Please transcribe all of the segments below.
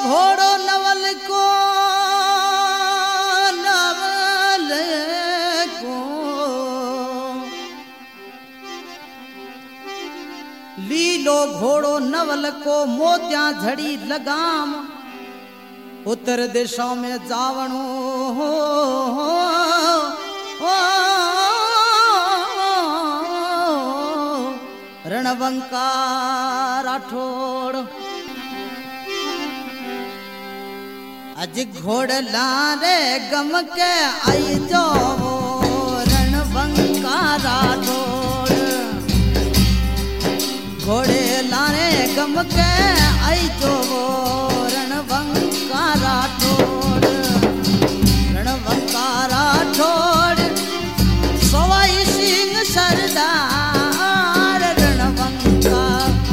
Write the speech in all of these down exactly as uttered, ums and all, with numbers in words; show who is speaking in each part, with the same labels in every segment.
Speaker 1: घोड़ो नवल को नवल को लीलो घोड़ो नवल को मोतिया झड़ी लगाम उत्तर दिशा में जावणो हो, हो, हो रणवंका राठौड़ अज घोड़ला रे गम के आई जो रणवंका राठौड़ घोड़े लाने गम के आई जो रणवंका राठौड़ रणवंका राठौड़ सवाई सिंह सरदार रणवंका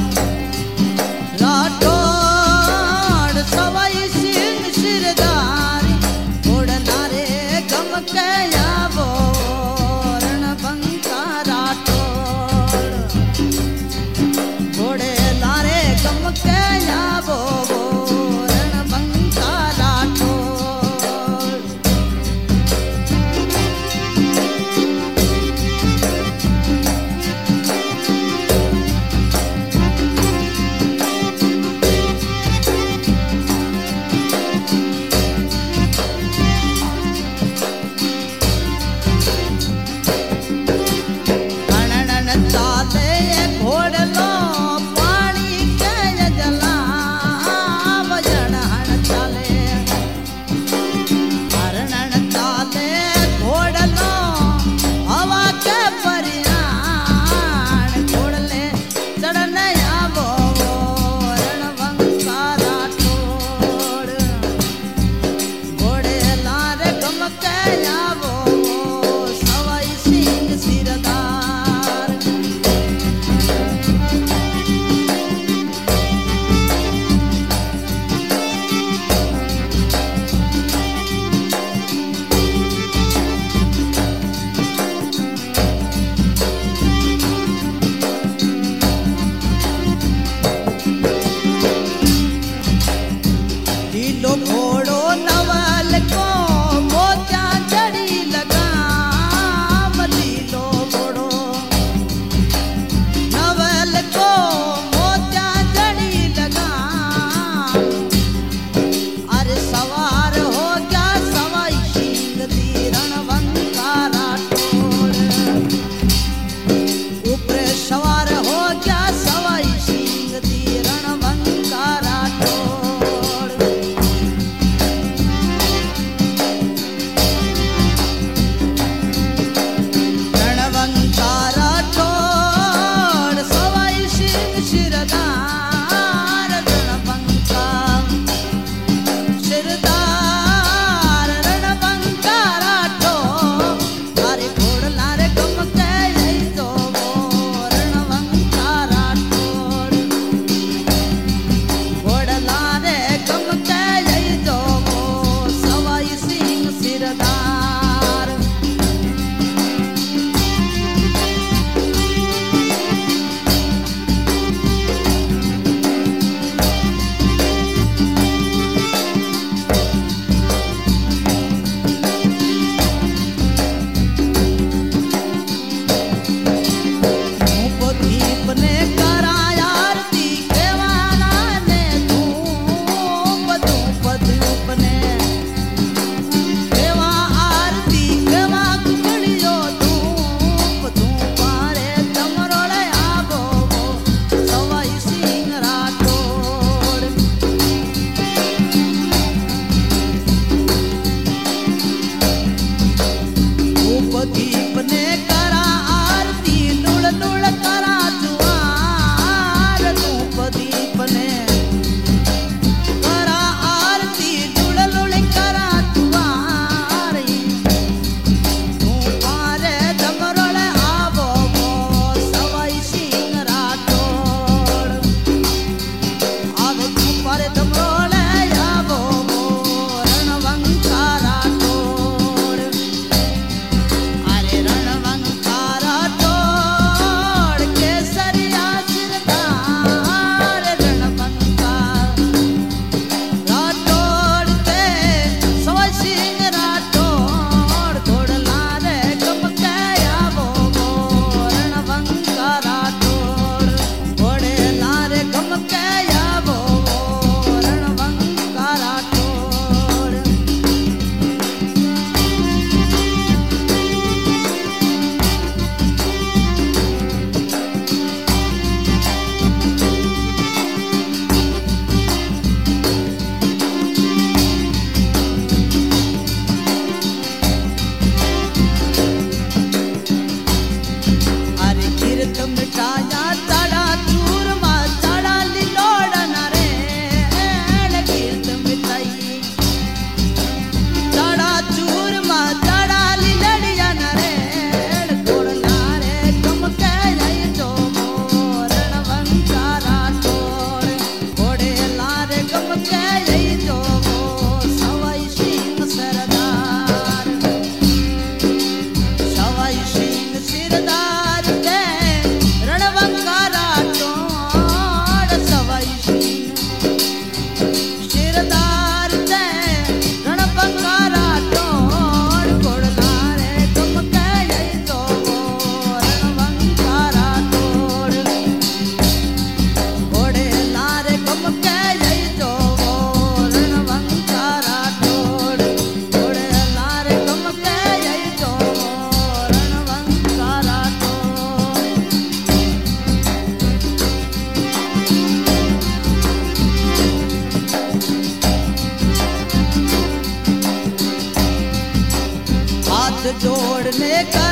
Speaker 1: राठौड़ सवाई सिंह सरदार घोड़ला रे गम के आवो रणवंका राठौड़ घोड़े लारे गम के आवो रणवंका राठौड़ अनन ताले घोड़लो पानी के जला वजन हन चाले हरणन ताले घोड़लो हवा के परियाण घोड़ले चढ़न आवो रणवंका राठौड़ घोड़े लार गम के आवो सवाई सिंह सिरदार लीलो घोड़ो नवल को मोतिया जड़ी लगाम लीलो घोड़ो नवल को मोतिया जड़ी लगाम अरे सवार हो गया सवाई सिंह दी रणवंका राठौड़ ऊपर सवार हो गया सवाई सिंह दी रणवंका राठौड़ जोड़ने का